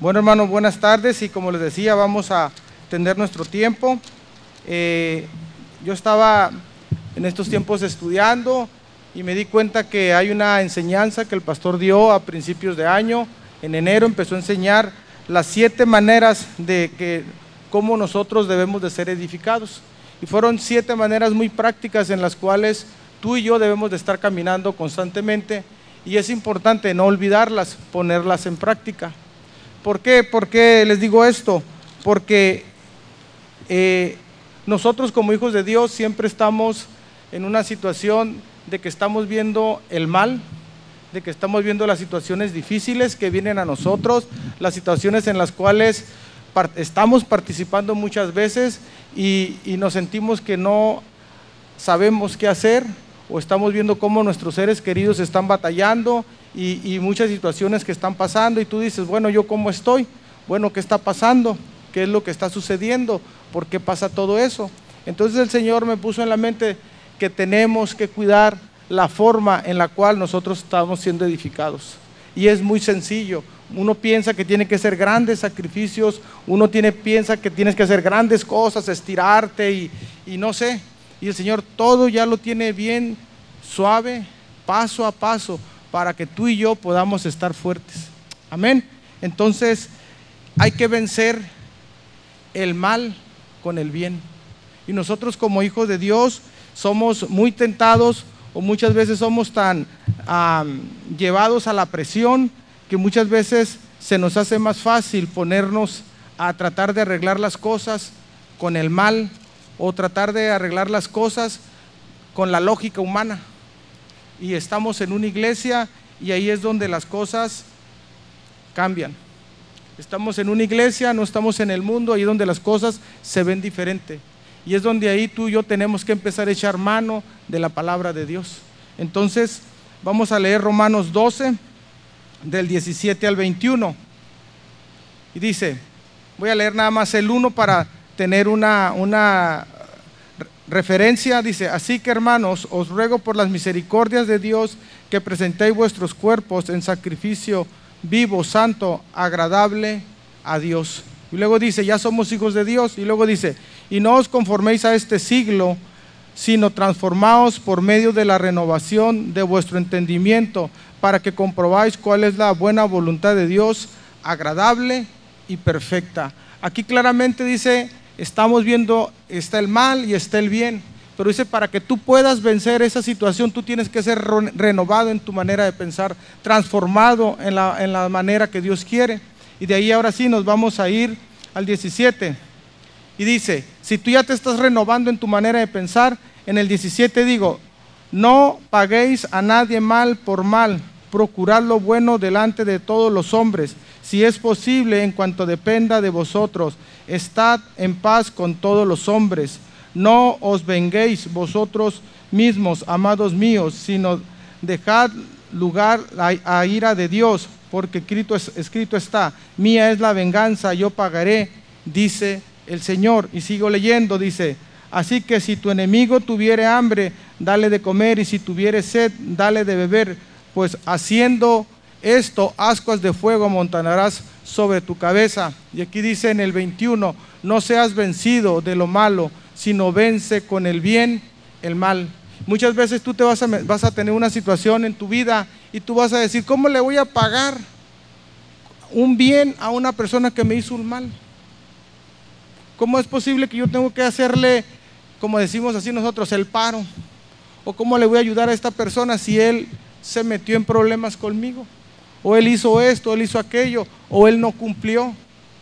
Bueno, hermanos, buenas tardes y como les decía, vamos a tener nuestro tiempo. Yo estaba en estos tiempos estudiando y me di cuenta que hay una enseñanza que el pastor dio a principios de año. En enero empezó a enseñar las 7 maneras de cómo nosotros debemos de ser edificados. Y fueron 7 maneras muy prácticas en las cuales tú y yo debemos de estar caminando constantemente, y es importante no olvidarlas, ponerlas en práctica. ¿Por qué? ¿Por qué les digo esto? Porque nosotros como hijos de Dios siempre estamos en una situación de que estamos viendo el mal, de que estamos viendo las situaciones difíciles que vienen a nosotros, las situaciones en las cuales estamos participando muchas veces y nos sentimos que no sabemos qué hacer, o estamos viendo cómo nuestros seres queridos están batallando y muchas situaciones que están pasando, y tú dices, bueno, ¿yo cómo estoy? Bueno, ¿qué está pasando? ¿Qué es lo que está sucediendo? ¿Por qué pasa todo eso? Entonces el Señor me puso en la mente que tenemos que cuidar la forma en la cual nosotros estamos siendo edificados. Y es muy sencillo. Uno piensa que tiene que hacer grandes sacrificios, piensa que tienes que hacer grandes cosas, estirarte y no sé. Y el Señor todo ya lo tiene bien suave, paso a paso, para que tú y yo podamos estar fuertes. Amén. Entonces hay que vencer el mal con el bien. Y nosotros como hijos de Dios somos muy tentados, o muchas veces somos tan llevados a la presión, que muchas veces se nos hace más fácil ponernos a tratar de arreglar las cosas con el mal, o tratar de arreglar las cosas con la lógica humana. Y estamos en una iglesia y ahí es donde las cosas cambian. Estamos en una iglesia, no estamos en el mundo, ahí es donde las cosas se ven diferente. Y es donde ahí tú y yo tenemos que empezar a echar mano de la palabra de Dios. Entonces, vamos a leer Romanos 12, del 17 al 21. Y dice, voy a leer nada más el 1 para tener una referencia. Dice, así que hermanos, os ruego por las misericordias de Dios que presentéis vuestros cuerpos en sacrificio vivo, santo, agradable a Dios. Y luego dice, ya somos hijos de Dios. Y luego dice, y no os conforméis a este siglo, sino transformaos por medio de la renovación de vuestro entendimiento, para que comprobáis cuál es la buena voluntad de Dios, agradable y perfecta. Aquí claramente dice, estamos viendo, está el mal y está el bien, pero dice, para que tú puedas vencer esa situación, tú tienes que ser renovado en tu manera de pensar, transformado en la manera que Dios quiere. Y de ahí ahora sí nos vamos a ir al 17. Y dice, si tú ya te estás renovando en tu manera de pensar, en el 17 digo, no paguéis a nadie mal por mal, procurad lo bueno delante de todos los hombres, si es posible, en cuanto dependa de vosotros, estad en paz con todos los hombres. No os venguéis vosotros mismos, amados míos, sino dejad lugar a ira de Dios, porque escrito está, mía es la venganza, yo pagaré, dice el Señor. Y sigo leyendo, dice, así que si tu enemigo tuviere hambre, dale de comer, y si tuviere sed, dale de beber, pues haciendo esto, ascuas de fuego amontonarás sobre tu cabeza. Y aquí dice en el 21, no seas vencido de lo malo, sino vence con el bien el mal. Muchas veces tú te vas a tener una situación en tu vida y tú vas a decir, ¿cómo le voy a pagar un bien a una persona que me hizo un mal? ¿Cómo es posible que yo tengo que hacerle, como decimos así nosotros, el paro? ¿O cómo le voy a ayudar a esta persona si él se metió en problemas conmigo? O él hizo esto, o él hizo aquello, o él no cumplió.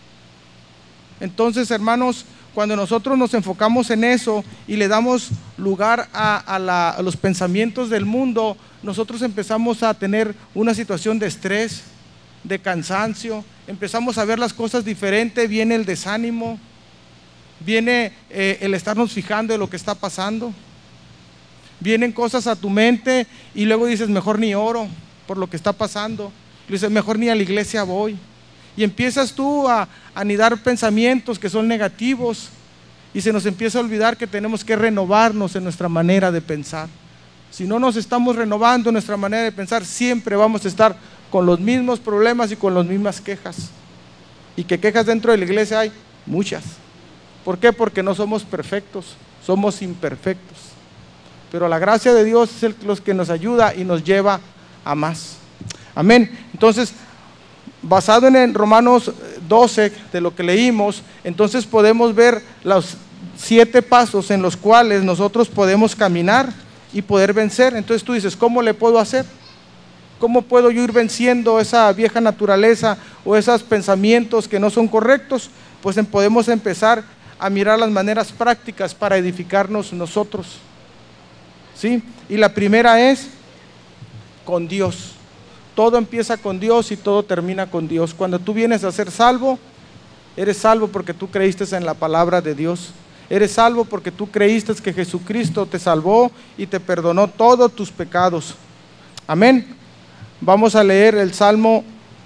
Entonces, hermanos, cuando nosotros nos enfocamos en eso y le damos lugar a los pensamientos del mundo, nosotros empezamos a tener una situación de estrés, de cansancio, empezamos a ver las cosas diferente, viene el desánimo, viene el estarnos fijando en lo que está pasando, vienen cosas a tu mente y luego dices, mejor ni oro por lo que está pasando, y dices, mejor ni a la iglesia voy. Y empiezas tú a anidar pensamientos que son negativos y se nos empieza a olvidar que tenemos que renovarnos en nuestra manera de pensar. Si no nos estamos renovando en nuestra manera de pensar, siempre vamos a estar con los mismos problemas y con las mismas quejas. Y que quejas dentro de la iglesia hay muchas. ¿Por qué? Porque no somos perfectos, somos imperfectos. Pero la gracia de Dios es lo que nos ayuda y nos lleva a más. Amén. Entonces, basado en Romanos 12, de lo que leímos, entonces podemos ver los 7 pasos en los cuales nosotros podemos caminar y poder vencer. Entonces tú dices, ¿cómo le puedo hacer? ¿Cómo puedo yo ir venciendo esa vieja naturaleza o esos pensamientos que no son correctos? Pues podemos empezar a mirar las maneras prácticas para edificarnos nosotros, ¿sí? Y la primera es con Dios. Todo empieza con Dios y todo termina con Dios. Cuando tú vienes a ser salvo, eres salvo porque tú creíste en la palabra de Dios. Eres salvo porque tú creíste que Jesucristo te salvó y te perdonó todos tus pecados. Amén. Vamos a leer el Salmo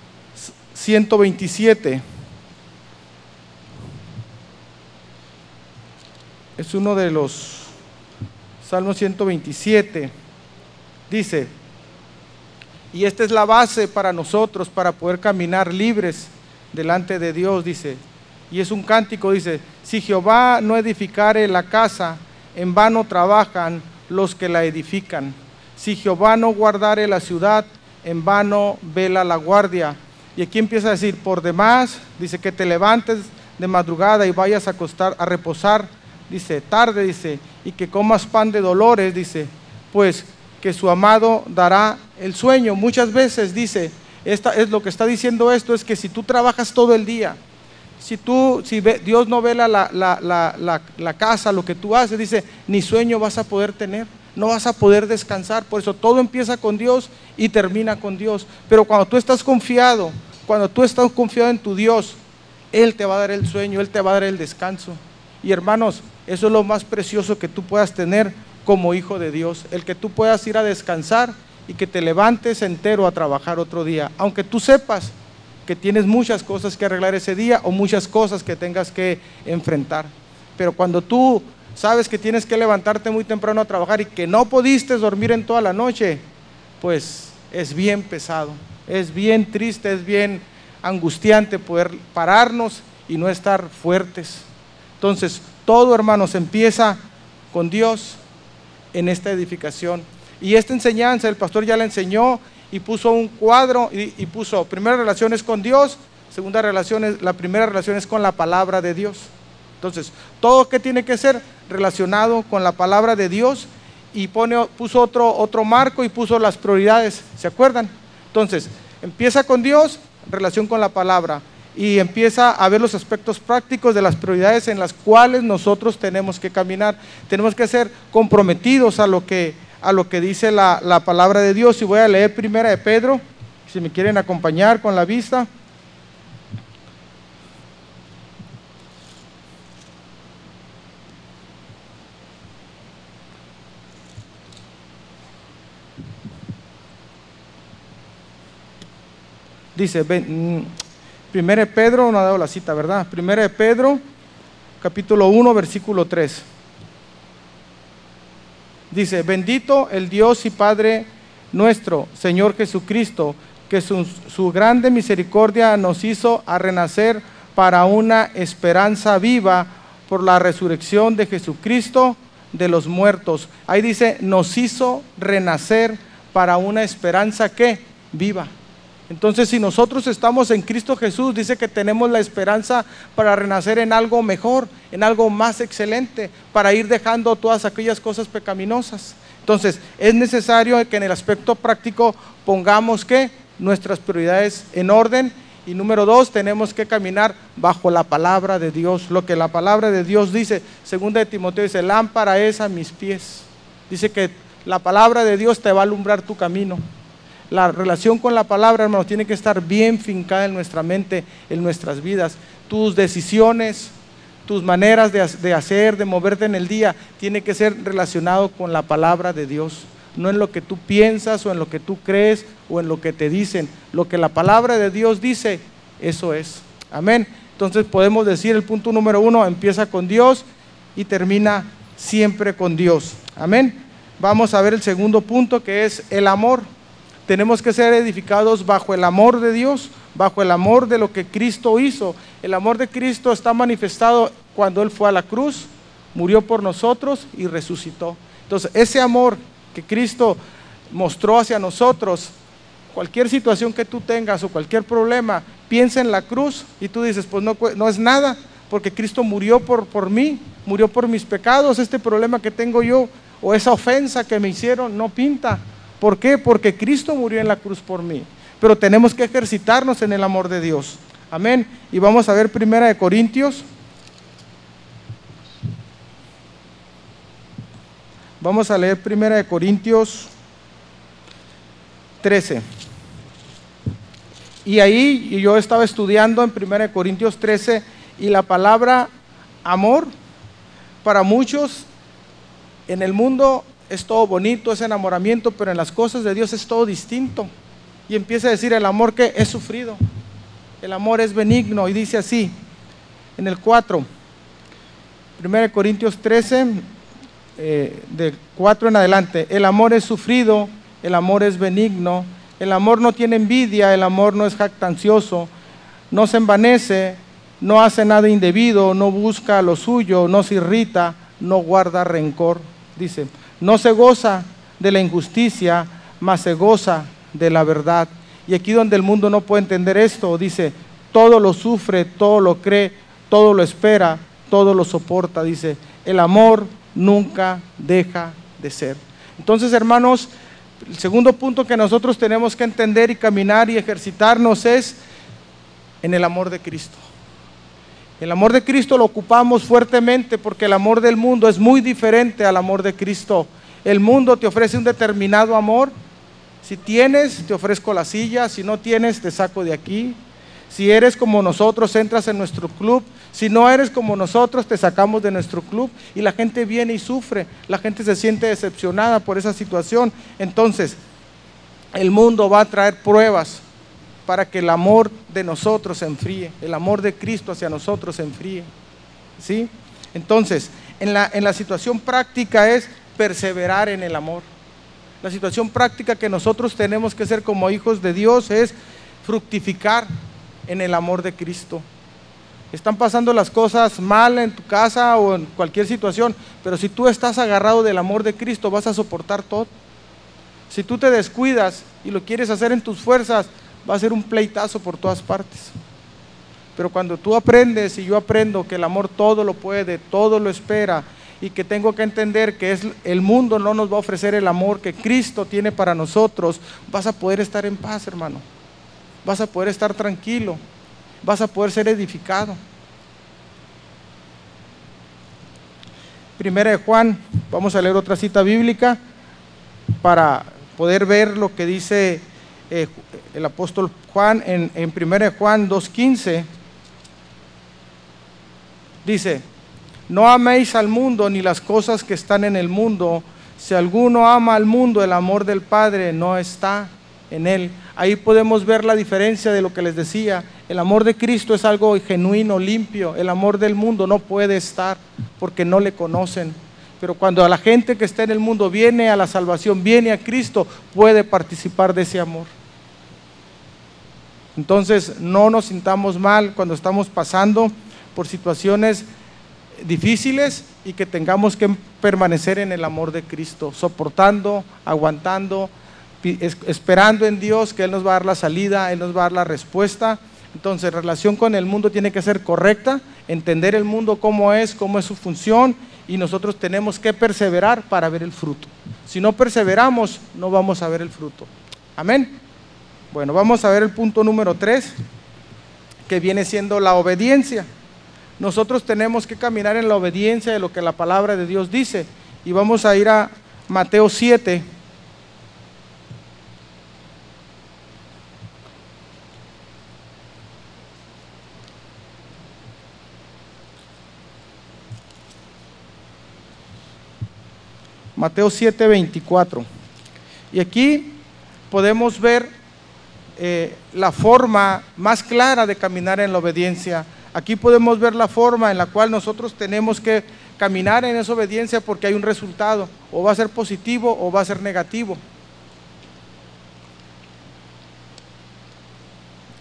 127. Es uno de los Salmos 127. Dice, y esta es la base para nosotros, para poder caminar libres delante de Dios, dice. Y es un cántico, dice, si Jehová no edificare la casa, en vano trabajan los que la edifican. Si Jehová no guardare la ciudad, en vano vela la guardia. Y aquí empieza a decir, por demás, dice, que te levantes de madrugada y vayas a acostar, a reposar, dice, tarde, dice, y que comas pan de dolores, dice, pues que su amado dará el sueño. Muchas veces dice, es lo que está diciendo esto, es que si tú trabajas todo el día, si Dios no vela la casa, lo que tú haces, dice, ni sueño vas a poder tener, no vas a poder descansar. Por eso todo empieza con Dios y termina con Dios. Pero cuando tú estás confiado en tu Dios, Él te va a dar el sueño, Él te va a dar el descanso. Y hermanos, eso es lo más precioso que tú puedas tener como hijo de Dios, el que tú puedas ir a descansar y que te levantes entero a trabajar otro día, aunque tú sepas que tienes muchas cosas que arreglar ese día o muchas cosas que tengas que enfrentar. Pero cuando tú sabes que tienes que levantarte muy temprano a trabajar y que no pudiste dormir en toda la noche, pues es bien pesado, es bien triste, es bien angustiante poder pararnos y no estar fuertes. Entonces, todo, hermanos, empieza con Dios en esta edificación. Y esta enseñanza, el pastor ya la enseñó y puso un cuadro y puso, primera relación es con Dios, la primera relación es con la palabra de Dios. Entonces, todo que tiene que ser relacionado con la palabra de Dios, y puso otro marco y puso las prioridades, ¿se acuerdan? Entonces, empieza con Dios, relación con la palabra, y empieza a ver los aspectos prácticos de las prioridades en las cuales nosotros tenemos que caminar. Tenemos que ser comprometidos a lo que dice la palabra de Dios. Y voy a leer primera de Pedro, si me quieren acompañar con la vista. Dice, primera de Pedro, no ha dado la cita, ¿verdad? Primera de Pedro, capítulo 1, versículo 3. Dice, bendito el Dios y Padre nuestro, Señor Jesucristo, que su grande misericordia nos hizo a renacer para una esperanza viva por la resurrección de Jesucristo de los muertos. Ahí dice, nos hizo renacer para una esperanza ¿qué? Viva. Entonces, si nosotros estamos en Cristo Jesús, dice que tenemos la esperanza para renacer en algo mejor, en algo más excelente, para ir dejando todas aquellas cosas pecaminosas. Entonces, es necesario que en el aspecto práctico pongamos ¿qué? Nuestras prioridades en orden. Y número 2, tenemos que caminar bajo la palabra de Dios. Lo que la palabra de Dios dice, segunda de Timoteo dice, lámpara es a mis pies. Dice que la palabra de Dios te va a alumbrar tu camino. La relación con la palabra, hermanos, tiene que estar bien fincada en nuestra mente, en nuestras vidas. Tus decisiones, tus maneras de hacer, de moverte en el día, tiene que ser relacionado con la palabra de Dios. No en lo que tú piensas o en lo que tú crees o en lo que te dicen. Lo que la palabra de Dios dice, eso es. Amén. Entonces podemos decir el punto número 1, empieza con Dios y termina siempre con Dios. Amén. Vamos a ver el segundo punto, que es el amor. Tenemos que ser edificados bajo el amor de Dios, bajo el amor de lo que Cristo hizo. El amor de Cristo está manifestado cuando Él fue a la cruz, murió por nosotros y resucitó. Entonces, ese amor que Cristo mostró hacia nosotros, cualquier situación que tú tengas o cualquier problema, piensa en la cruz y tú dices, pues no es nada, porque Cristo murió por mí, murió por mis pecados. Este problema que tengo yo o esa ofensa que me hicieron no pinta. ¿Por qué? Porque Cristo murió en la cruz por mí. Pero tenemos que ejercitarnos en el amor de Dios. Amén. Y vamos a ver 1 Corintios. Vamos a leer 1 Corintios 13. Y ahí yo estaba estudiando en 1 Corintios 13 y la palabra amor, para muchos en el mundo es todo bonito, es enamoramiento, pero en las cosas de Dios es todo distinto. Y empieza a decir el amor que es sufrido, el amor es benigno, y dice así, en el 4, 1 Corintios 13, de 4 en adelante, el amor es sufrido, el amor es benigno, el amor no tiene envidia, el amor no es jactancioso, no se envanece, no hace nada indebido, no busca lo suyo, no se irrita, no guarda rencor. Dice, no se goza de la injusticia, mas se goza de la verdad. Y aquí donde el mundo no puede entender esto, dice, todo lo sufre, todo lo cree, todo lo espera, todo lo soporta. Dice, el amor nunca deja de ser. Entonces, hermanos, el segundo punto que nosotros tenemos que entender y caminar y ejercitarnos es en el amor de Cristo. El amor de Cristo lo ocupamos fuertemente porque el amor del mundo es muy diferente al amor de Cristo. El mundo te ofrece un determinado amor. Si tienes, te ofrezco la silla. Si no tienes, te saco de aquí. Si eres como nosotros, entras en nuestro club. Si no eres como nosotros, te sacamos de nuestro club. Y la gente viene y sufre. La gente se siente decepcionada por esa situación. Entonces, el mundo va a traer pruebas para que el amor de nosotros se enfríe, el amor de Cristo hacia nosotros se enfríe, ¿sí? Entonces, en la situación práctica es perseverar en el amor. La situación práctica que nosotros tenemos que hacer como hijos de Dios es fructificar en el amor de Cristo. Están pasando las cosas mal en tu casa o en cualquier situación, pero si tú estás agarrado del amor de Cristo, vas a soportar todo. Si tú te descuidas y lo quieres hacer en tus fuerzas, va a ser un pleitazo por todas partes. Pero cuando tú aprendes y yo aprendo que el amor todo lo puede, todo lo espera, y que tengo que entender que el mundo no nos va a ofrecer el amor que Cristo tiene para nosotros, vas a poder estar en paz, hermano. Vas a poder estar tranquilo, vas a poder ser edificado. Primera de Juan, vamos a leer otra cita bíblica para poder ver lo que dice el apóstol Juan en 1 Juan 2:15. Dice, no améis al mundo ni las cosas que están en el mundo. Si alguno ama al mundo, el amor del Padre no está en él. Ahí podemos ver la diferencia de lo que les decía. El amor de Cristo es algo genuino, limpio. El amor del mundo no puede estar porque no le conocen. Pero cuando a la gente que está en el mundo viene a la salvación, viene a Cristo, puede participar de ese amor. Entonces, no nos sintamos mal cuando estamos pasando por situaciones difíciles y que tengamos que permanecer en el amor de Cristo, soportando, aguantando, esperando en Dios que Él nos va a dar la salida, Él nos va a dar la respuesta. Entonces, la relación con el mundo tiene que ser correcta, entender el mundo cómo es su función, y nosotros tenemos que perseverar para ver el fruto. Si no perseveramos, no vamos a ver el fruto. Amén. Bueno, vamos a ver el punto número 3, que viene siendo la obediencia. Nosotros tenemos que caminar en la obediencia de lo que la palabra de Dios dice. Y vamos a ir a Mateo 7. Mateo 7:24. Y aquí podemos ver la forma más clara de caminar en la obediencia. Aquí podemos ver la forma en la cual nosotros tenemos que caminar en esa obediencia, porque hay un resultado, o va a ser positivo o va a ser negativo.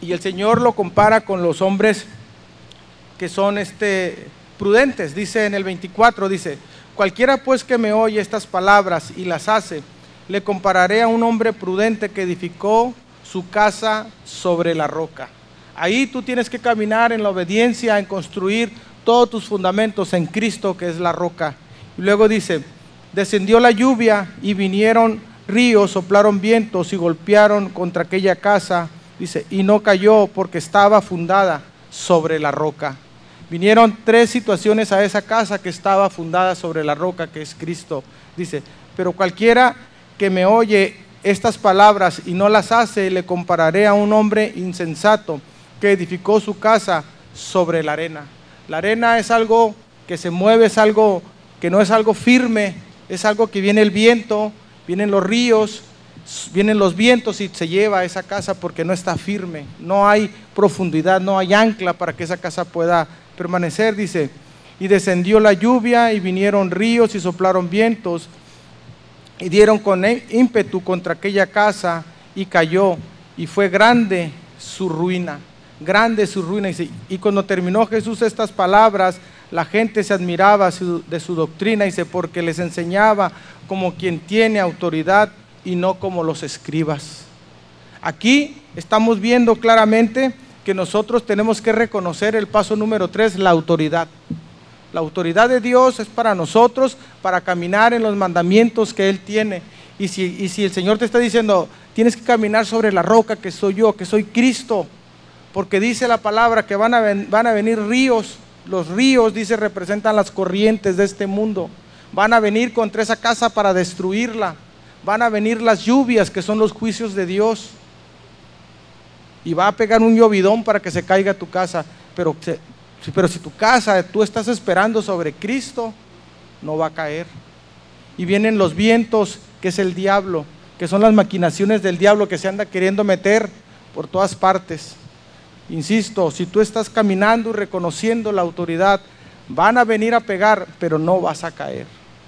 Y el Señor lo compara con los hombres que son prudentes. Dice en el 24, dice: cualquiera pues que me oye estas palabras y las hace, le compararé a un hombre prudente que edificó su casa sobre la roca. Ahí tú tienes que caminar en la obediencia, en construir todos tus fundamentos en Cristo, que es la roca. Y luego dice: descendió la lluvia y vinieron ríos, soplaron vientos y golpearon contra aquella casa. Dice, y no cayó porque estaba fundada sobre la roca. Vinieron 3 situaciones a esa casa que estaba fundada sobre la roca, que es Cristo. Dice, pero cualquiera que me oye estas palabras y no las hace, le compararé a un hombre insensato que edificó su casa sobre la arena. La arena es algo que se mueve, es algo que no es algo firme, es algo que viene el viento, vienen los ríos, vienen los vientos y se lleva a esa casa porque no está firme, no hay profundidad, no hay ancla para que esa casa pueda permanecer. Dice, y descendió la lluvia y vinieron ríos y soplaron vientos y dieron con ímpetu contra aquella casa y cayó, y fue grande su ruina. Grande su ruina. Y cuando terminó Jesús estas palabras, la gente se admiraba de su doctrina, dice, porque les enseñaba como quien tiene autoridad y no como los escribas. Aquí estamos viendo claramente que nosotros tenemos que reconocer el paso número 3, la autoridad. La autoridad de Dios es para nosotros, para caminar en los mandamientos que Él tiene. Y si el Señor te está diciendo, tienes que caminar sobre la roca que soy yo, que soy Cristo, porque dice la palabra que van a venir ríos. Los ríos, dice, representan las corrientes de este mundo. Van a venir contra esa casa para destruirla. Van a venir las lluvias, que son los juicios de Dios. Y va a pegar un llovidón para que se caiga tu casa. Pero si tu casa, tú estás esperando sobre Cristo, no va a caer. Y vienen los vientos, que es el diablo, que son las maquinaciones del diablo que se anda queriendo meter por todas partes. Insisto, si tú estás caminando y reconociendo la autoridad, van a venir a pegar, pero no vas a caer.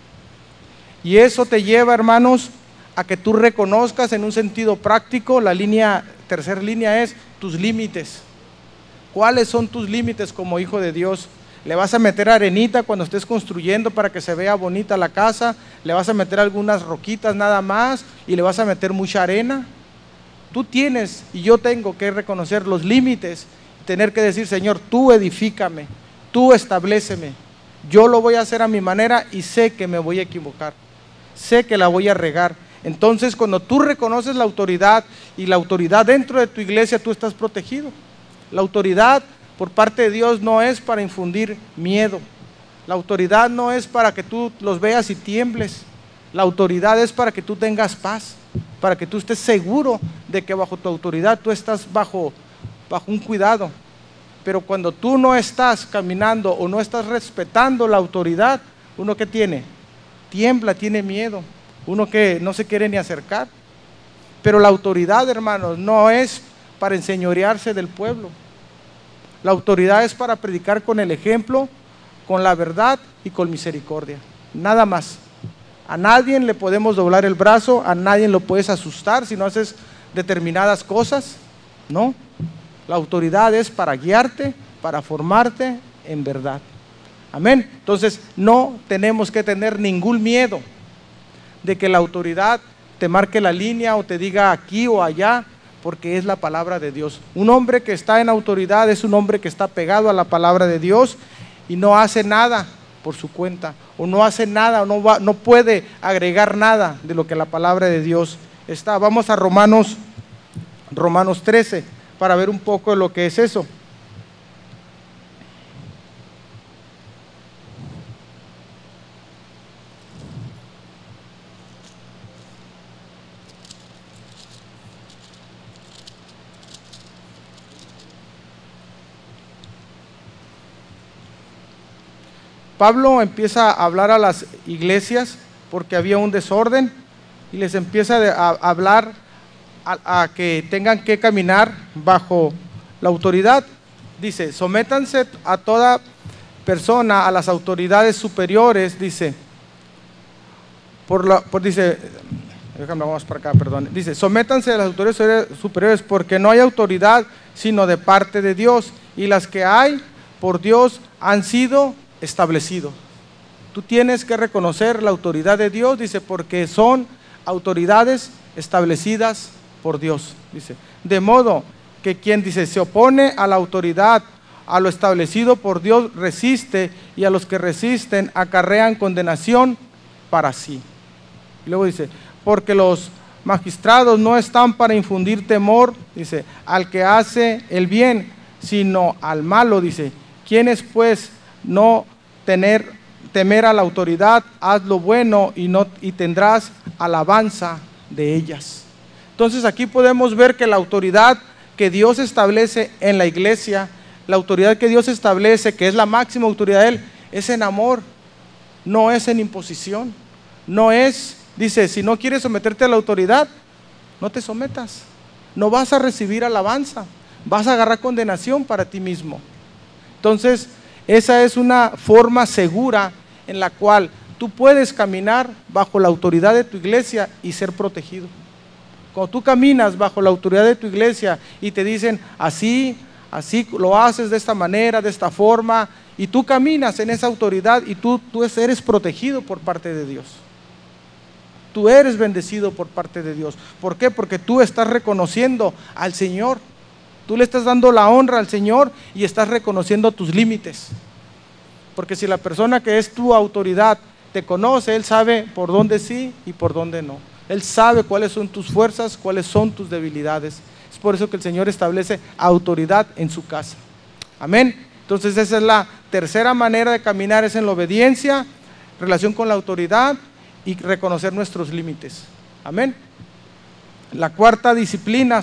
Y eso te lleva, hermanos, a que tú reconozcas en un sentido práctico, tercera línea es tus límites. ¿Cuáles son tus límites como hijo de Dios? ¿Le vas a meter arenita cuando estés construyendo para que se vea bonita la casa? ¿Le vas a meter algunas roquitas nada más y le vas a meter mucha arena? Tú tienes y yo tengo que reconocer los límites, tener que decir, Señor, tú edifícame, tú establéceme. Yo lo voy a hacer a mi manera y sé que me voy a equivocar, sé que la voy a regar. Entonces, cuando tú reconoces la autoridad y la autoridad dentro de tu iglesia, tú estás protegido. La autoridad por parte de Dios no es para infundir miedo. La autoridad no es para que tú los veas y tiembles. La autoridad es para que tú tengas paz, para que tú estés seguro de que bajo tu autoridad tú estás bajo un cuidado. Pero cuando tú no estás caminando o no estás respetando la autoridad, ¿uno qué tiene? Tiembla, tiene miedo. Uno que no se quiere ni acercar. Pero la autoridad, hermanos, no es para enseñorearse del pueblo. La autoridad es para predicar con el ejemplo, con la verdad y con misericordia. Nada más. A nadie le podemos doblar el brazo, a nadie lo puedes asustar si no haces determinadas cosas. No. La autoridad es para guiarte, para formarte en verdad. Amén. Entonces, no tenemos que tener ningún miedo de que la autoridad te marque la línea o te diga aquí o allá, porque es la palabra de Dios. Un hombre que está en autoridad es un hombre que está pegado a la palabra de Dios y no hace nada por su cuenta, o no hace nada, o no puede agregar nada de lo que la palabra de Dios está. Vamos a Romanos 13 para ver un poco de lo que es eso. Pablo empieza a hablar a las iglesias porque había un desorden y les empieza a hablar a que tengan que caminar bajo la autoridad. Dice, sométanse a toda persona, a las autoridades superiores, dice, dice, déjame vamos para acá, perdón. Dice, sométanse a las autoridades superiores porque no hay autoridad sino de parte de Dios y las que hay por Dios han sido establecidos. Tú tienes que reconocer la autoridad de Dios, dice, porque son autoridades establecidas por Dios, dice. De modo que quien, dice, se opone a la autoridad, a lo establecido por Dios, resiste, y a los que resisten acarrean condenación para sí. Y luego dice, porque los magistrados no están para infundir temor, dice, al que hace el bien, sino al malo, dice. ¿Quiénes pues no temer a la autoridad? Haz lo bueno y tendrás alabanza de ellas. Entonces aquí podemos ver que la autoridad que Dios establece en la iglesia, la autoridad que Dios establece, que es la máxima autoridad de Él, es en amor, no es en imposición, no es, dice, si no quieres someterte a la autoridad, no te sometas, no vas a recibir alabanza, vas a agarrar condenación para ti mismo. Entonces, esa es una forma segura en la cual tú puedes caminar bajo la autoridad de tu iglesia y ser protegido. Cuando tú caminas bajo la autoridad de tu iglesia y te dicen así lo haces de esta manera, de esta forma, y tú caminas en esa autoridad y tú eres protegido por parte de Dios. Tú eres bendecido por parte de Dios. ¿Por qué? Porque tú estás reconociendo al Señor. Tú le estás dando la honra al Señor y estás reconociendo tus límites. Porque si la persona que es tu autoridad te conoce, Él sabe por dónde sí y por dónde no. Él sabe cuáles son tus fuerzas, cuáles son tus debilidades. Es por eso que el Señor establece autoridad en su casa. Amén. Entonces esa es la tercera manera de caminar, es en la obediencia, relación con la autoridad y reconocer nuestros límites. Amén. La cuarta disciplina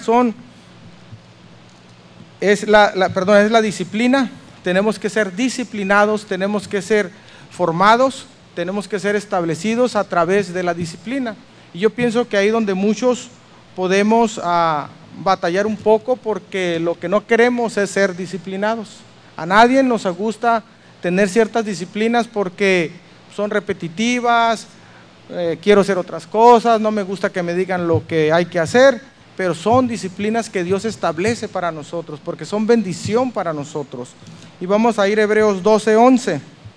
es la disciplina. Tenemos que ser disciplinados, tenemos que ser formados, tenemos que ser establecidos a través de la disciplina. Y yo pienso que ahí donde muchos podemos batallar un poco, porque lo que no queremos es ser disciplinados. A nadie nos gusta tener ciertas disciplinas porque son repetitivas, quiero hacer otras cosas, no me gusta que me digan lo que hay que hacer. Pero son disciplinas que Dios establece para nosotros, porque son bendición para nosotros. Y vamos a ir a Hebreos 12:11.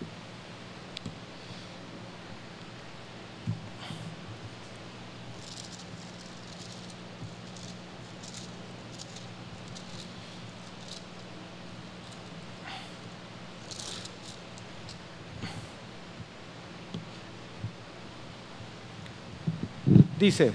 Dice,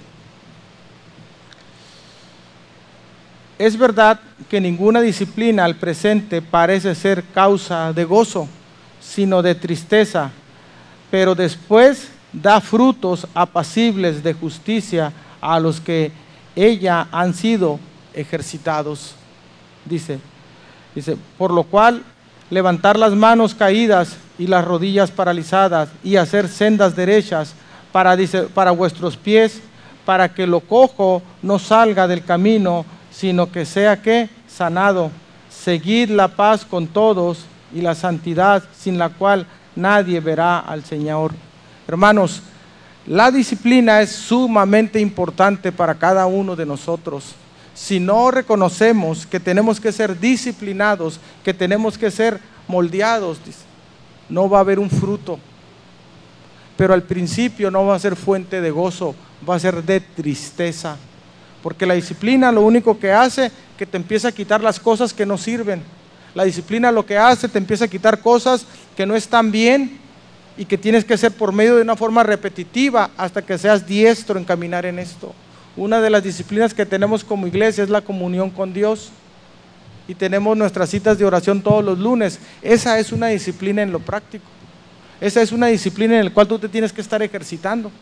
es verdad que ninguna disciplina al presente parece ser causa de gozo, sino de tristeza, pero después da frutos apacibles de justicia a los que ella han sido ejercitados. Dice, por lo cual levantar las manos caídas y las rodillas paralizadas y hacer sendas derechas para vuestros pies, para que lo cojo no salga del camino, sino que sea sanado. Seguid la paz con todos y la santidad, sin la cual nadie verá al Señor. Hermanos, la disciplina es sumamente importante para cada uno de nosotros. Si no reconocemos que tenemos que ser disciplinados, que tenemos que ser moldeados, no va a haber un fruto. Pero al principio no va a ser fuente de gozo, va a ser de tristeza. Porque la disciplina lo único que hace, que te empieza a quitar las cosas que no sirven. La disciplina lo que hace, te empieza a quitar cosas que no están bien y que tienes que hacer por medio de una forma repetitiva hasta que seas diestro en caminar en esto. Una de las disciplinas que tenemos como iglesia es la comunión con Dios. Y tenemos nuestras citas de oración todos los lunes. Esa es una disciplina en lo práctico. Esa es una disciplina en la cual tú te tienes que estar ejercitando,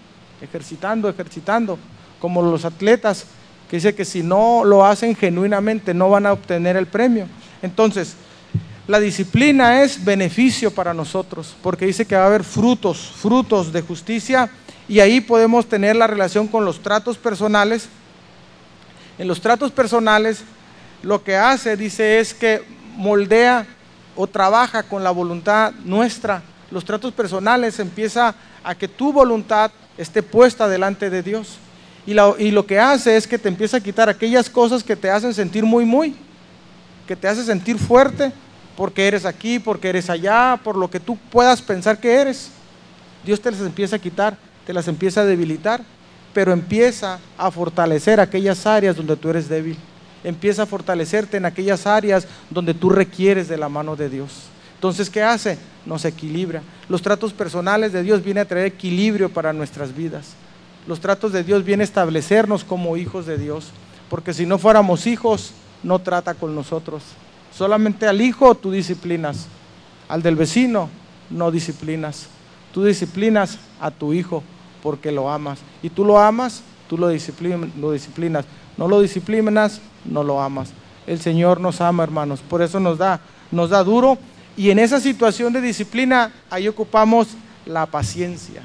como los atletas, que dice que si no lo hacen genuinamente no van a obtener el premio. Entonces, la disciplina es beneficio para nosotros, porque dice que va a haber frutos de justicia, y ahí podemos tener la relación con los tratos personales. En los tratos personales, lo que hace, dice, es que moldea o trabaja con la voluntad nuestra. Los tratos personales empieza a que tu voluntad esté puesta delante de Dios. Y lo que hace es que te empieza a quitar aquellas cosas que te hacen sentir que te hacen sentir fuerte, porque eres aquí, porque eres allá, por lo que tú puedas pensar que eres. Dios te las empieza a quitar, te las empieza a debilitar, pero empieza a fortalecer aquellas áreas donde tú eres débil. Empieza a fortalecerte en aquellas áreas donde tú requieres de la mano de Dios. Entonces, ¿qué hace? Nos equilibra. Los tratos personales de Dios vienen a traer equilibrio para nuestras vidas. Los tratos de Dios vienen a establecernos como hijos de Dios, porque si no fuéramos hijos, no trata con nosotros. Solamente al hijo tú disciplinas, al del vecino no disciplinas. Tú disciplinas a tu hijo porque lo amas, y tú lo amas, tú lo disciplinas. No lo disciplinas, no lo amas. El Señor nos ama, hermanos, por eso nos da duro, y en esa situación de disciplina, ahí ocupamos la paciencia.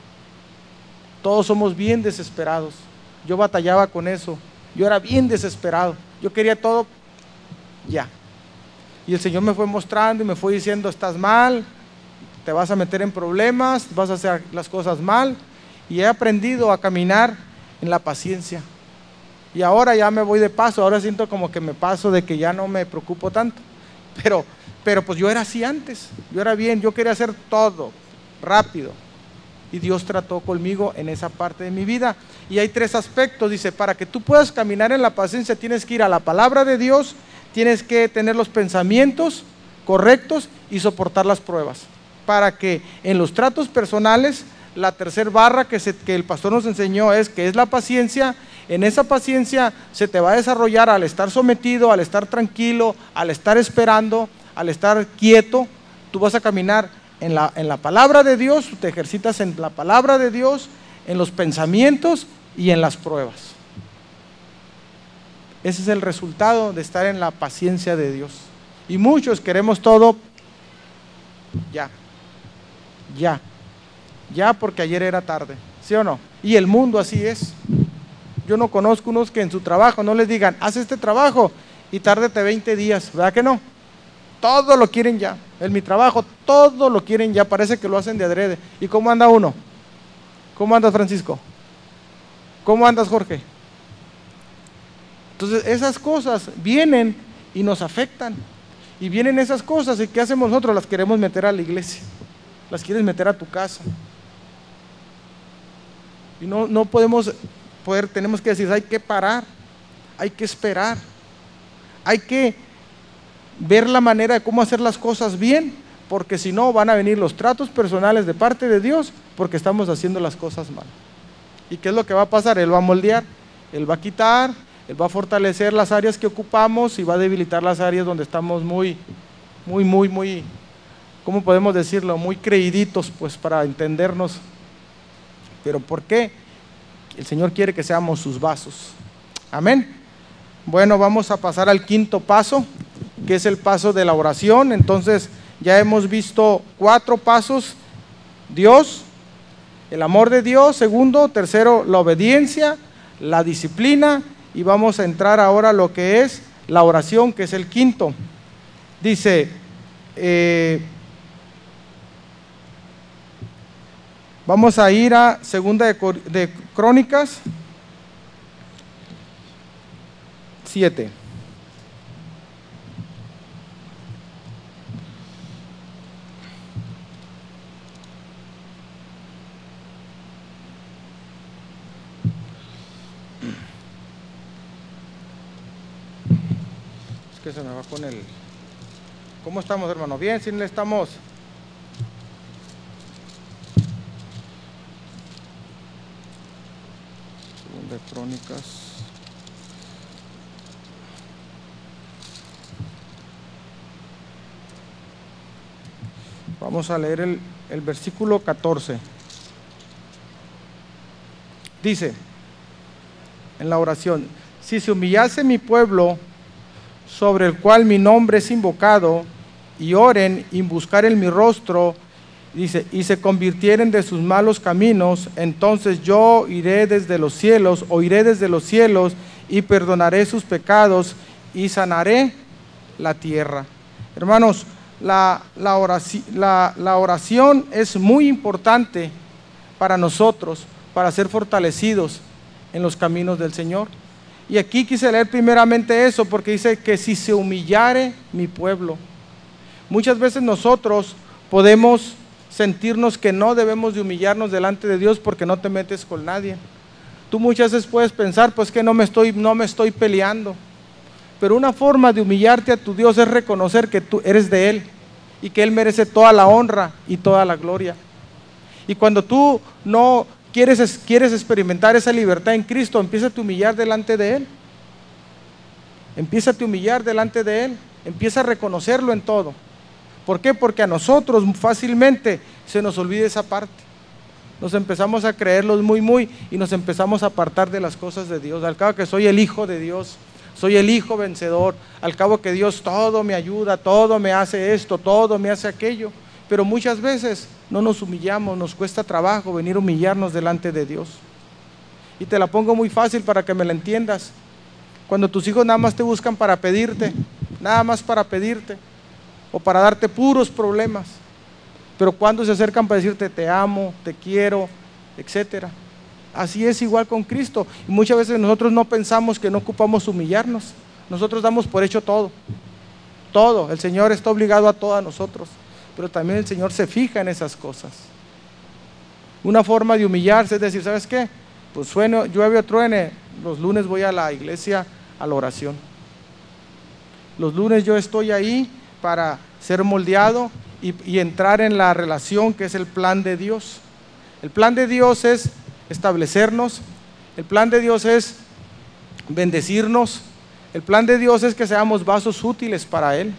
Todos somos bien desesperados. Yo batallaba con eso, yo era bien desesperado, yo quería todo ya. Y el Señor me fue mostrando y me fue diciendo: estás mal, te vas a meter en problemas, vas a hacer las cosas mal. Y he aprendido a caminar en la paciencia. Y ahora ya me voy de paso, ahora siento como que me paso, de que ya no me preocupo tanto. Pero pues yo era así antes, yo era bien, yo quería hacer todo rápido. Y Dios trató conmigo en esa parte de mi vida. Y hay 3 aspectos, dice: para que tú puedas caminar en la paciencia, tienes que ir a la palabra de Dios, tienes que tener los pensamientos correctos y soportar las pruebas. Para que en los tratos personales, la tercera barra que el pastor nos enseñó que es la paciencia. En esa paciencia se te va a desarrollar al estar sometido, al estar tranquilo, al estar esperando, al estar quieto. Tú vas a caminar en la palabra de Dios, te ejercitas en la palabra de Dios, en los pensamientos y en las pruebas. Ese es el resultado de estar en la paciencia de Dios. Y muchos queremos todo ya porque ayer era tarde, ¿sí o no? Y el mundo así es. Yo no conozco unos que en su trabajo no les digan: haz este trabajo y tárdate 20 días, ¿verdad que no? Todo lo quieren ya. En mi trabajo todo lo quieren ya, parece que lo hacen de adrede. ¿Y cómo anda uno? ¿Cómo andas, Francisco? ¿Cómo andas, Jorge? Entonces esas cosas vienen y nos afectan. Y vienen esas cosas, ¿y qué hacemos nosotros? Las queremos meter a la iglesia, las quieres meter a tu casa. Y no podemos tenemos que decir: hay que parar, hay que esperar, hay que ver la manera de cómo hacer las cosas bien, porque si no van a venir los tratos personales de parte de Dios, porque estamos haciendo las cosas mal. ¿Y qué es lo que va a pasar? Él va a moldear, Él va a quitar, Él va a fortalecer las áreas que ocupamos y va a debilitar las áreas donde estamos muy, ¿cómo podemos decirlo? Muy creíditos, pues, para entendernos. ¿Pero por qué? El Señor quiere que seamos sus vasos. Amén. Bueno, vamos a pasar al 5.º paso, que es el paso de la oración. Entonces, ya hemos visto 4 pasos: Dios, el amor de Dios; segundo, tercero, la obediencia, la disciplina, y vamos a entrar ahora a lo que es la oración, que es el 5.º. Dice, vamos a ir a segunda de Crónicas 7. Es que se me va con el... ¿Cómo estamos, hermano? ¿Bien? ¿Sí le estamos? Segunda de Crónicas. Vamos a leer el versículo 14. Dice, en la oración: si se humillase mi pueblo, sobre el cual mi nombre es invocado, y oren y buscaren mi rostro, dice, y se convirtieren de sus malos caminos, entonces yo iré desde los cielos, oiré desde los cielos, y perdonaré sus pecados, y sanaré la tierra. Hermanos, la oración es muy importante para nosotros, para ser fortalecidos en los caminos del Señor. Y aquí quise leer primeramente eso, porque dice que si se humillare mi pueblo. Muchas veces nosotros podemos sentirnos que no debemos de humillarnos delante de Dios porque no te metes con nadie. Tú muchas veces puedes pensar, pues que no me estoy peleando. Pero una forma de humillarte a tu Dios es reconocer que tú eres de Él y que Él merece toda la honra y toda la gloria. Y cuando tú no quieres experimentar esa libertad en Cristo, empieza a humillar delante de Él. Empieza a humillar delante de Él. Empieza a reconocerlo en todo. ¿Por qué? Porque a nosotros fácilmente se nos olvida esa parte. Nos empezamos a creerlos muy y nos empezamos a apartar de las cosas de Dios. Al cabo que soy el hijo de Dios, soy el hijo vencedor, al cabo que Dios todo me ayuda, todo me hace esto, todo me hace aquello. Pero muchas veces no nos humillamos, nos cuesta trabajo venir a humillarnos delante de Dios. Y te la pongo muy fácil para que me la entiendas. Cuando tus hijos nada más te buscan para pedirte, nada más para pedirte, o para darte puros problemas. Pero cuando se acercan para decirte te amo, te quiero, etcétera. Así es igual con Cristo. Y muchas veces nosotros no pensamos que no ocupamos humillarnos. Nosotros damos por hecho todo. Todo. El Señor está obligado a todo a nosotros. Pero también el Señor se fija en esas cosas. Una forma de humillarse es decir, ¿sabes qué? Pues suene, llueve o truene, los lunes voy a la iglesia a la oración. Los lunes yo estoy ahí para ser moldeado y entrar en la relación que es el plan de Dios. El plan de Dios es establecernos, el plan de Dios es bendecirnos, el plan de Dios es que seamos vasos útiles para Él.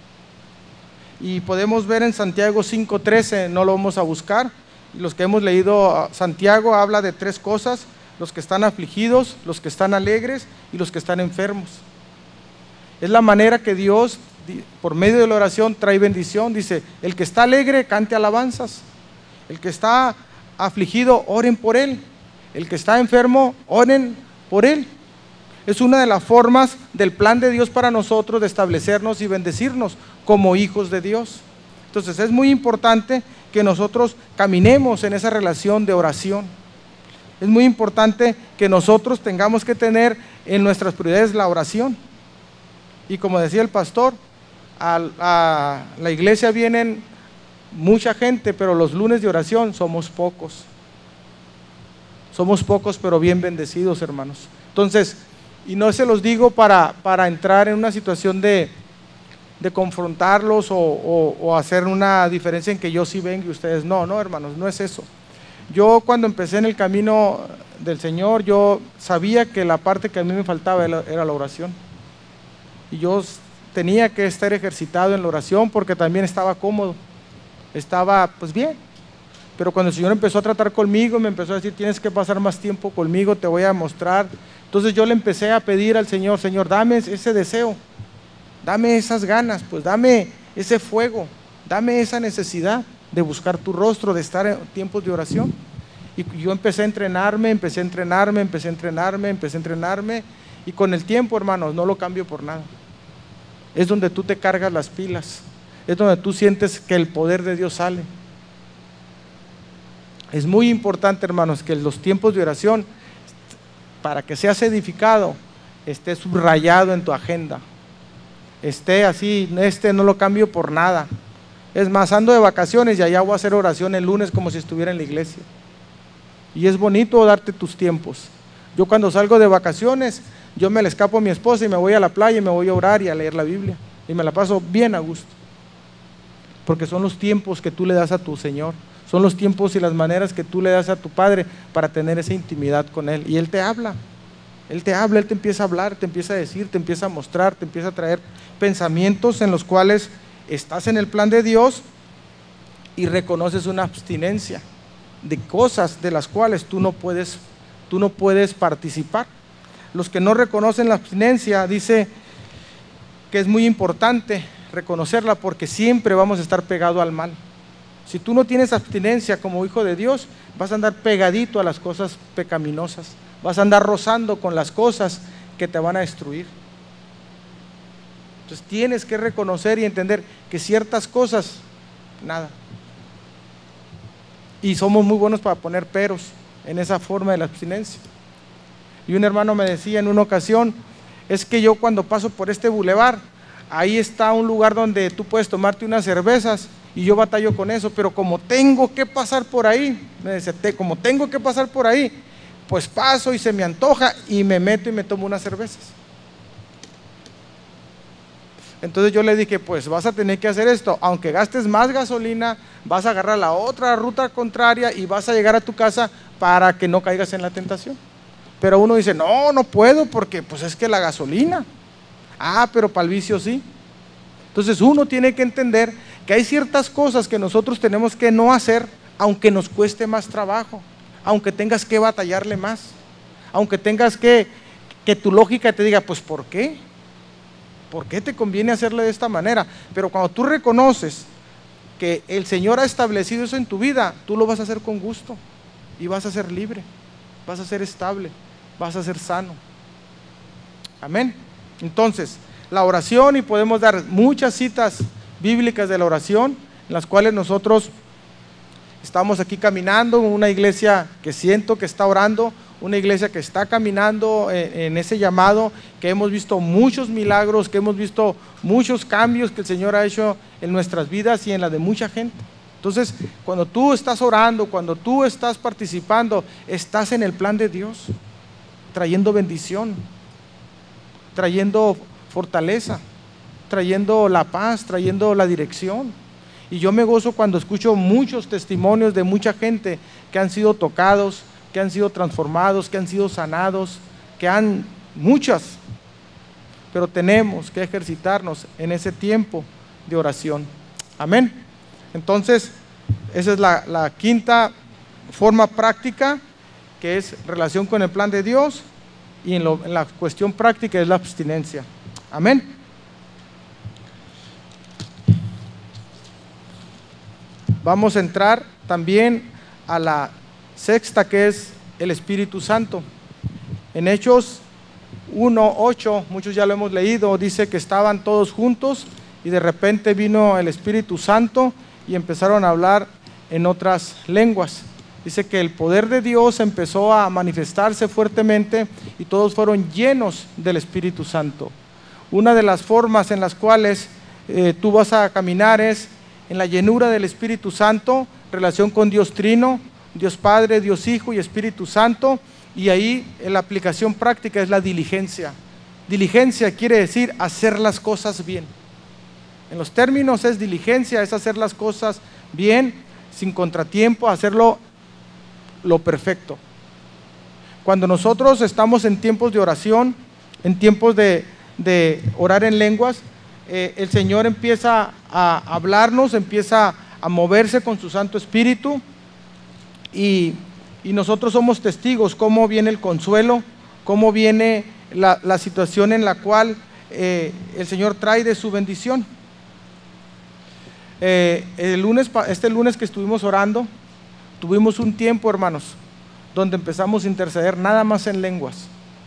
Y podemos ver en Santiago 5:13, no lo vamos a buscar, los que hemos leído Santiago habla de tres cosas: los que están afligidos, los que están alegres y los que están enfermos. Es la manera que Dios, por medio de la oración, trae bendición. Dice, el que está alegre, cante alabanzas. El que está afligido, oren por él. El que está enfermo, oren por él. Es una de las formas del plan de Dios para nosotros de establecernos y bendecirnos como hijos de Dios. Entonces es muy importante que nosotros caminemos en esa relación de oración. Es muy importante que nosotros tengamos que tener en nuestras prioridades la oración. Y como decía el pastor, a la iglesia vienen mucha gente, pero los lunes de oración somos pocos. Somos pocos, pero bien bendecidos, hermanos. Entonces, y no se los digo para entrar en una situación de confrontarlos o hacer una diferencia en que yo sí vengo y ustedes no, hermanos, no es eso. Yo cuando empecé en el camino del Señor, yo sabía que la parte que a mí me faltaba era la oración. Y yo tenía que estar ejercitado en la oración porque también estaba cómodo, estaba pues bien. Pero cuando el Señor empezó a tratar conmigo, me empezó a decir, tienes que pasar más tiempo conmigo, te voy a mostrar. Entonces yo le empecé a pedir al Señor, Señor, dame ese deseo, dame esas ganas, pues dame ese fuego, dame esa necesidad de buscar tu rostro, de estar en tiempos de oración. Y yo empecé a entrenarme, y con el tiempo, hermanos, no lo cambio por nada. Es donde tú te cargas las pilas, es donde tú sientes que el poder de Dios sale. Es muy importante, hermanos, que los tiempos de oración, para que seas edificado, esté subrayado en tu agenda, esté así, no lo cambio por nada. Es más, ando de vacaciones y allá voy a hacer oración el lunes como si estuviera en la iglesia. Y es bonito darte tus tiempos. Yo cuando salgo de vacaciones, yo me le escapo a mi esposa y me voy a la playa y me voy a orar y a leer la Biblia. Y me la paso bien a gusto. Porque son los tiempos que tú le das a tu Señor. Son los tiempos y las maneras que tú le das a tu Padre para tener esa intimidad con Él. Y Él te habla. Él te empieza a hablar, te empieza a decir, te empieza a mostrar, te empieza a traer pensamientos en los cuales estás en el plan de Dios y reconoces una abstinencia de cosas de las cuales tú no puedes participar. Los que no reconocen la abstinencia, dice que es muy importante reconocerla porque siempre vamos a estar pegados al mal. Si tú no tienes abstinencia como hijo de Dios, vas a andar pegadito a las cosas pecaminosas, vas a andar rozando con las cosas que te van a destruir. Entonces tienes que reconocer y entender que ciertas cosas, nada. Y somos muy buenos para poner peros en esa forma de la abstinencia. Y un hermano me decía en una ocasión, es que yo cuando paso por este bulevar, ahí está un lugar donde tú puedes tomarte unas cervezas y yo batallo con eso, pero como tengo que pasar por ahí, me decía, como tengo que pasar por ahí, pues paso y se me antoja y me meto y me tomo unas cervezas. Entonces yo le dije, pues vas a tener que hacer esto, aunque gastes más gasolina, vas a agarrar la otra ruta contraria y vas a llegar a tu casa para que no caigas en la tentación. Pero uno dice, no, no puedo porque pues es que la gasolina. Ah, pero para el vicio sí. Entonces uno tiene que entender que hay ciertas cosas que nosotros tenemos que no hacer, aunque nos cueste más trabajo, aunque tengas que batallarle más, aunque tengas que tu lógica te diga, pues ¿por qué? ¿Por qué te conviene hacerlo de esta manera? Pero cuando tú reconoces que el Señor ha establecido eso en tu vida, tú lo vas a hacer con gusto y vas a ser libre, vas a ser estable, vas a ser sano. Amén. Entonces, la oración, y podemos dar muchas citas bíblicas de la oración, en las cuales nosotros estamos aquí caminando en una iglesia que siento que está orando, una iglesia que está caminando en ese llamado, que hemos visto muchos milagros, que hemos visto muchos cambios que el Señor ha hecho en nuestras vidas y en la de mucha gente. Entonces, cuando tú estás orando, cuando tú estás participando, estás en el plan de Dios, trayendo bendición, trayendo fortaleza, trayendo la paz, trayendo la dirección. Y yo me gozo cuando escucho muchos testimonios de mucha gente que han sido tocados, que han sido transformados, que han sido sanados, muchas, pero tenemos que ejercitarnos en ese tiempo de oración. Amén. Entonces, esa es la quinta forma práctica, que es relación con el plan de Dios, y en la cuestión práctica es la abstinencia. Amén. Vamos a entrar también a la sexta, que es el Espíritu Santo. En Hechos 1:8, muchos ya lo hemos leído, dice que estaban todos juntos y de repente vino el Espíritu Santo y empezaron a hablar en otras lenguas. Dice que el poder de Dios empezó a manifestarse fuertemente y todos fueron llenos del Espíritu Santo. Una de las formas en las cuales tú vas a caminar es en la llenura del Espíritu Santo, relación con Dios Trino, Dios Padre, Dios Hijo y Espíritu Santo, y ahí en la aplicación práctica es la diligencia. Diligencia quiere decir hacer las cosas bien. En los términos es diligencia, es hacer las cosas bien, sin contratiempo, hacerlo lo perfecto. Cuando nosotros estamos en tiempos de oración, en tiempos de orar en lenguas, el Señor empieza a hablarnos, empieza a moverse con su Santo Espíritu, y nosotros somos testigos cómo viene el consuelo, cómo viene la situación en la cual el Señor trae de su bendición. Este lunes que estuvimos orando, tuvimos un tiempo, hermanos, donde empezamos a interceder nada más en lenguas.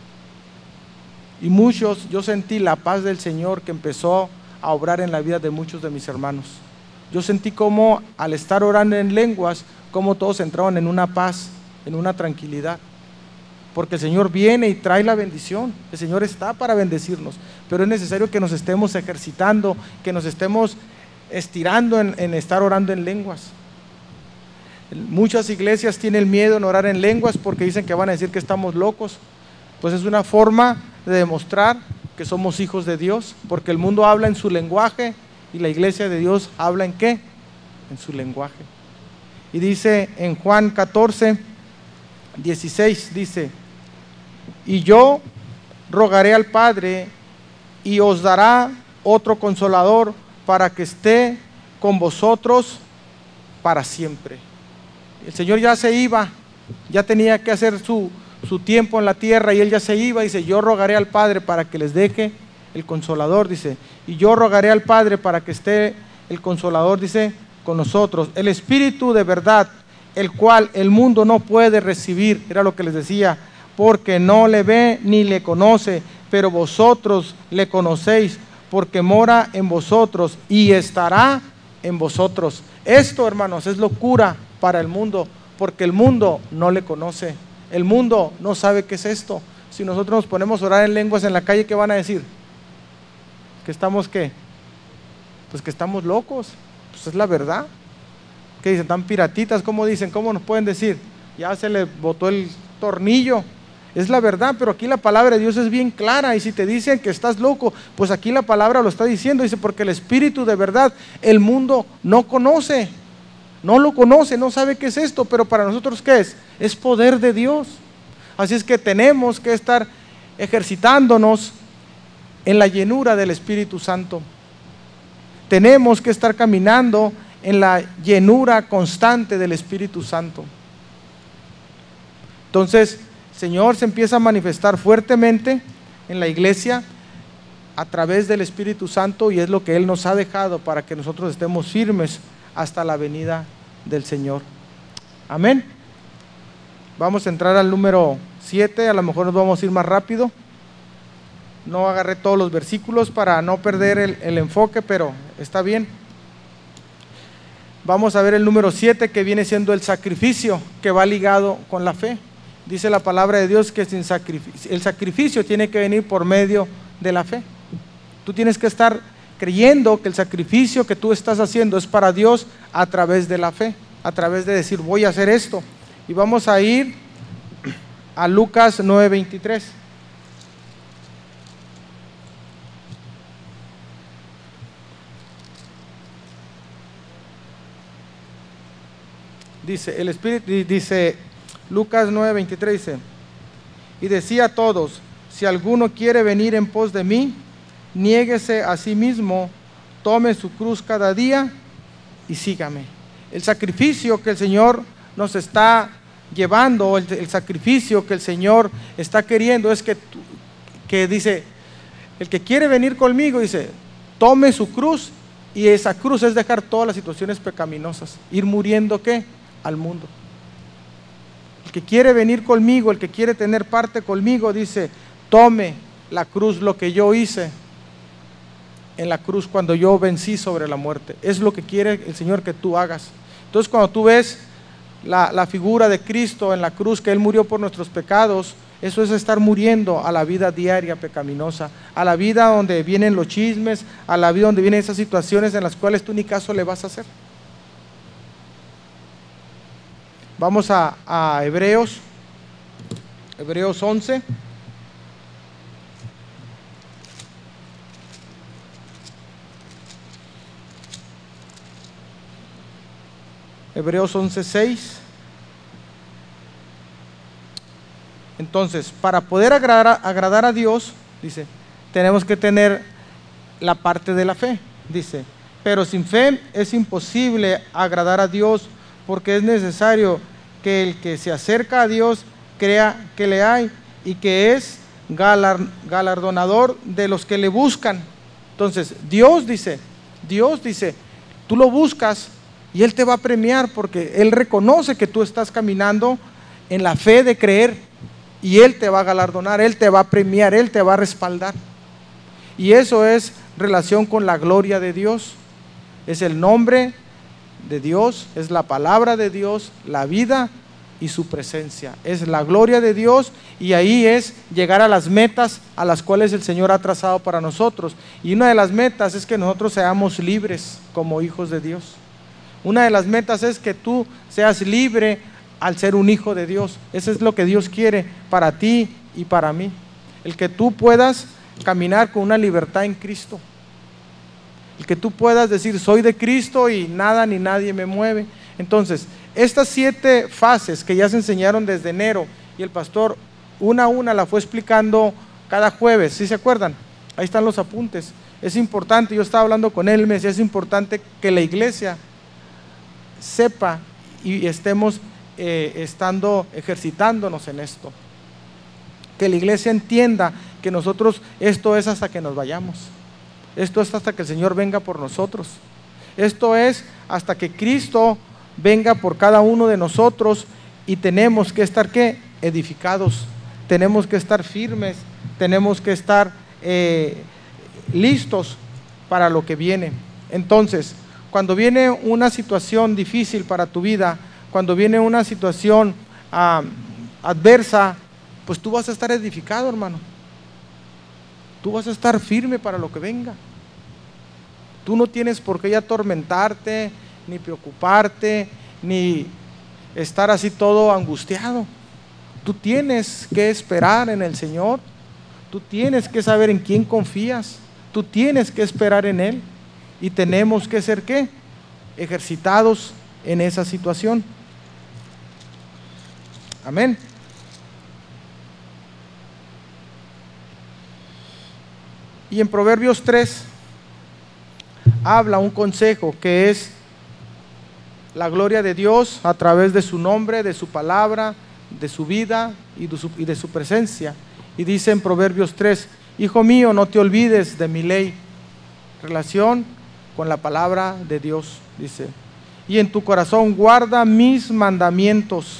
Y yo sentí la paz del Señor que empezó a obrar en la vida de muchos de mis hermanos. Yo sentí como al estar orando en lenguas, como todos entraron en una paz, en una tranquilidad. Porque el Señor viene y trae la bendición. El Señor está para bendecirnos, pero es necesario que nos estemos ejercitando, que nos estemos estirando en estar orando en lenguas. Muchas iglesias tienen miedo en orar en lenguas porque dicen que van a decir que estamos locos. Pues es una forma de demostrar que somos hijos de Dios, porque el mundo habla en su lenguaje y la iglesia de Dios habla ¿en qué? En su lenguaje. Y dice en Juan 14:16, dice: y yo rogaré al Padre y os dará otro consolador para que esté con vosotros para siempre. El Señor ya se iba, ya tenía que hacer su tiempo en la tierra y Él ya se iba. Dice: yo rogaré al Padre para que les deje el consolador, dice, y yo rogaré al Padre para que esté el consolador, dice, con nosotros, el Espíritu de verdad, el cual el mundo no puede recibir, era lo que les decía, porque no le ve ni le conoce, pero vosotros le conocéis, porque mora en vosotros y estará en vosotros. Esto, hermanos, es locura para el mundo, porque el mundo no le conoce. El mundo no sabe qué es esto. Si nosotros nos ponemos a orar en lenguas en la calle, ¿qué van a decir? ¿Que estamos qué? Pues que estamos locos. Pues es la verdad. ¿Qué dicen? ¿Tan piratitas? ¿Cómo dicen? ¿Cómo nos pueden decir? Ya se le botó el tornillo. Es la verdad, pero aquí la palabra de Dios es bien clara, y si te dicen que estás loco, pues aquí la palabra lo está diciendo, dice, porque el Espíritu de verdad, el mundo no conoce, no lo conoce, no sabe qué es esto, pero para nosotros ¿qué es? Es poder de Dios. Así es que tenemos que estar ejercitándonos en la llenura del Espíritu Santo. Tenemos que estar caminando en la llenura constante del Espíritu Santo. Entonces, el Señor se empieza a manifestar fuertemente en la iglesia a través del Espíritu Santo, y es lo que Él nos ha dejado para que nosotros estemos firmes hasta la venida del Señor. Amén. Vamos a entrar al número 7, a lo mejor nos vamos a ir más rápido. No agarré todos los versículos para no perder el enfoque, pero está bien. Vamos a ver el número 7, que viene siendo el sacrificio, que va ligado con la fe. Dice la palabra de Dios que el sacrificio tiene que venir por medio de la fe. Tú tienes que estar creyendo que el sacrificio que tú estás haciendo es para Dios a través de la fe, a través de decir voy a hacer esto. Y vamos a ir a Lucas 9:23. Dice el Espíritu, dice Lucas 9:23, dice, y decía a todos, si alguno quiere venir en pos de mí, niéguese a sí mismo, tome su cruz cada día y sígame. El sacrificio que el Señor nos está llevando, el sacrificio que el Señor está queriendo es que dice, el que quiere venir conmigo, dice, tome su cruz, y esa cruz es dejar todas las situaciones pecaminosas, ir muriendo ¿qué? Al mundo. El que quiere venir conmigo, el que quiere tener parte conmigo, dice, tome la cruz, lo que yo hice en la cruz cuando yo vencí sobre la muerte. Es lo que quiere el Señor que tú hagas. Entonces, cuando tú ves la figura de Cristo en la cruz, que Él murió por nuestros pecados, eso es estar muriendo a la vida diaria pecaminosa, a la vida donde vienen los chismes, a la vida donde vienen esas situaciones en las cuales tú ni caso le vas a hacer. Vamos a Hebreos 11. Hebreos 11:6. Entonces, para poder agradar a Dios, dice, tenemos que tener la parte de la fe. Dice, pero sin fe es imposible agradar a Dios, porque es necesario que el que se acerca a Dios crea que le hay y que es galardonador de los que le buscan. Entonces, Dios dice, tú lo buscas y Él te va a premiar, porque Él reconoce que tú estás caminando en la fe de creer, y Él te va a galardonar, Él te va a premiar, Él te va a respaldar. Y eso es relación con la gloria de Dios, es el nombre de Dios, es la palabra de Dios, la vida y su presencia, es la gloria de Dios, y ahí es llegar a las metas a las cuales el Señor ha trazado para nosotros. Y una de las metas es que nosotros seamos libres como hijos de Dios. Una de las metas es que tú seas libre al ser un hijo de Dios. Eso es lo que Dios quiere para ti y para mí, el que tú puedas caminar con una libertad en Cristo. El que tú puedas decir, soy de Cristo y nada ni nadie me mueve. Entonces, estas 7 fases que ya se enseñaron desde enero, y el pastor una a una la fue explicando cada jueves, ¿sí se acuerdan? Ahí están los apuntes. Es importante, yo estaba hablando con él, me decía, es importante que la iglesia sepa y estemos ejercitándonos en esto. Que la iglesia entienda que nosotros, esto es hasta que nos vayamos. Esto es hasta que el Señor venga por nosotros. Esto es hasta que Cristo venga por cada uno de nosotros, y tenemos que estar ¿qué? Edificados, tenemos que estar firmes, tenemos que estar listos para lo que viene. Entonces, cuando viene una situación difícil para tu vida, cuando viene una situación adversa, pues tú vas a estar edificado, hermano. Tú vas a estar firme para lo que venga. Tú no tienes por qué atormentarte, ni preocuparte, ni estar así todo angustiado. Tú tienes que esperar en el Señor. Tú tienes que saber en quién confías. Tú tienes que esperar en Él. Y tenemos que ser, ¿qué? Ejercitados en esa situación. Amén. Y en Proverbios 3 habla un consejo que es la gloria de Dios a través de su nombre, de su palabra, de su vida y de su presencia. Y dice en Proverbios 3, hijo mío, no te olvides de mi ley. Relación con la palabra de Dios, dice. Y en tu corazón guarda mis mandamientos.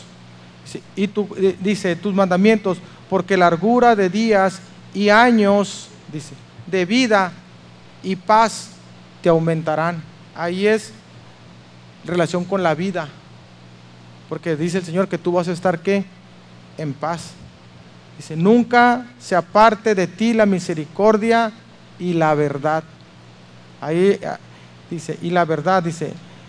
Dice, tus mandamientos, porque largura de días y años, dice, de vida y paz te aumentarán. Ahí es relación con la vida, porque dice el Señor que tú vas a estar, ¿qué? En paz. Dice, nunca se aparte de ti la misericordia y la verdad. Ahí dice, y la verdad, dice,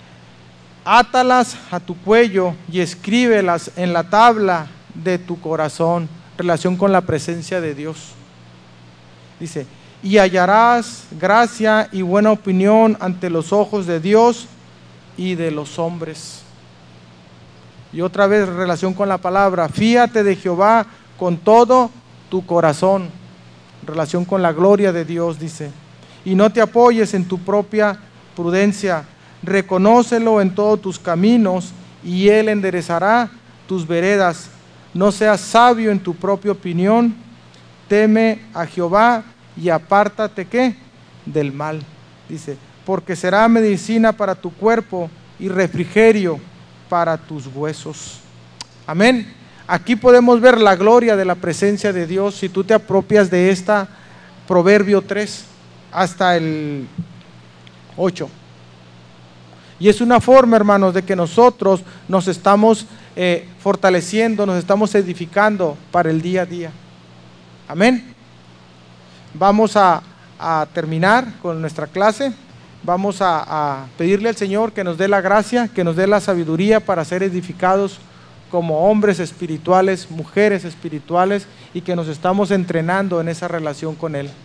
átalas a tu cuello y escríbelas en la tabla de tu corazón. Relación con la presencia de Dios. Dice, y hallarás gracia y buena opinión ante los ojos de Dios y de los hombres. Y otra vez relación con la palabra, fíate de Jehová con todo tu corazón. Relación con la gloria de Dios, dice. Y no te apoyes en tu propia prudencia, reconócelo en todos tus caminos y Él enderezará tus veredas. No seas sabio en tu propia opinión, teme a Jehová y apártate, ¿qué? Del mal, dice, porque será medicina para tu cuerpo y refrigerio para tus huesos. Amén. Aquí podemos ver la gloria de la presencia de Dios si tú te apropias de esta Proverbio 3 hasta el 8. Y es una forma, hermanos, de que nosotros nos estamos fortaleciendo, nos estamos edificando para el día a día. Amén. Vamos a terminar con nuestra clase. Vamos a pedirle al Señor que nos dé la gracia, que nos dé la sabiduría para ser edificados como hombres espirituales, mujeres espirituales, y que nos estamos entrenando en esa relación con Él.